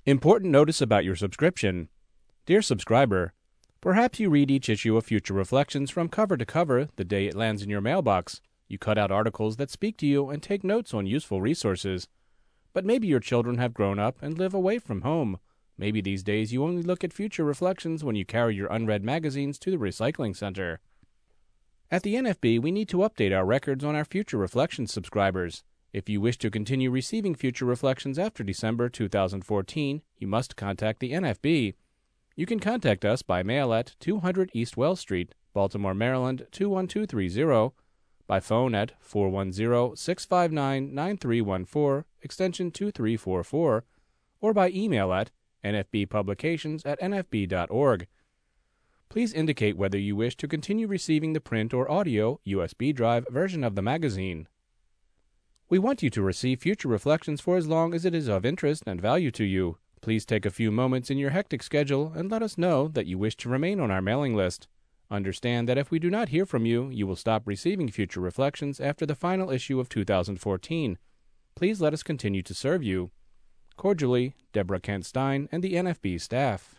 Important notice about your subscription. Dear subscriber, perhaps you read each issue of Future Reflections from cover to cover the day it lands in your mailbox. You cut out articles that speak to you and take notes on useful resources. But maybe your children have grown up and live away from home. Maybe these days you only look at Future Reflections when you carry your unread magazines to the recycling center. At the NFB, we need to update our records on our Future Reflections subscribers. If you wish to continue receiving Future Reflections after December 2014, you must contact the NFB. You can contact us by mail at 200 East Wells Street, Baltimore, Maryland 21230, by phone at 410-659-9314, extension 2344, or by email at nfbpublications@nfb.org. Please indicate whether you wish to continue receiving the print or audio USB drive version of the magazine. We want you to receive Future Reflections for as long as it is of interest and value to you. Please take a few moments in your hectic schedule and let us know that you wish to remain on our mailing list. Understand that if we do not hear from you, you will stop receiving Future Reflections after the final issue of 2014. Please let us continue to serve you. Cordially, Deborah Kent Stein and the NFB staff.